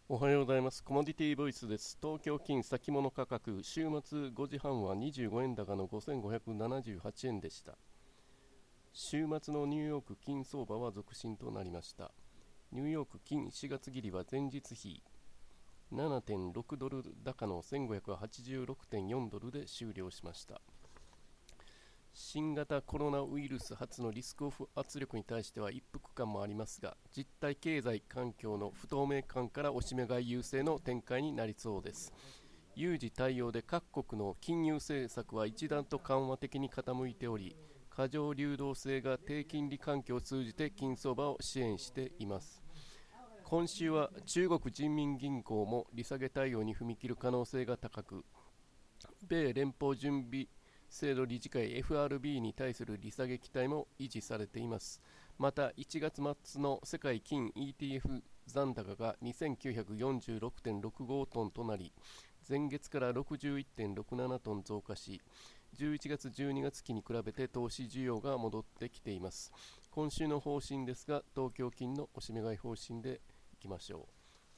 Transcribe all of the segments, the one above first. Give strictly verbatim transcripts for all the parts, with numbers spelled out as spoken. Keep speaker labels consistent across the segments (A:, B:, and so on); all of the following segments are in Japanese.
A: おはようございます。コモディティボイスです。東京金先物価格、週末ごじはんはにじゅうごえん高のごせんごひゃくななじゅうはちえんでした。週末のニューヨーク金相場は続伸となりました。ニューヨーク金しがつ切りは前日比 ななてんろく ドル高のせんごひゃくはちじゅうろくてんよん ドルで終了しました。新型コロナウイルス発のリスクオフ圧力に対しては一服感もありますが、実体経済環境の不透明感からおしめ買い優勢の展開になりそうです。有事対応で各国の金融政策は一段と緩和的に傾いており、過剰流動性が低金利環境を通じて金相場を支援しています。今週は中国人民銀行も利下げ対応に踏み切る可能性が高く、米連邦準備制度理事会 エフアールビー に対する利下げ期待も維持されています。またいちがつ末の世界金 イーティーエフ 残高が にせんきゅうひゃくよんじゅうろくてんろくご トンとなり、前月から ろくじゅういってんろくなな トン増加し、じゅういちがつじゅうにがつ期に比べて投資需要が戻ってきています。今週の方針ですが、東京金のおしめ買い方針でいきましょう。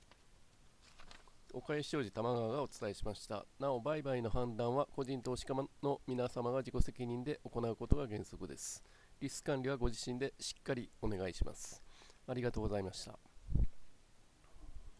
A: 岡井商事玉川がお伝えしました。なお、売買の判断は個人投資家の皆様が自己責任で行うことが原則です。リスク管理はご自身でしっかりお願いします。ありがとうございました。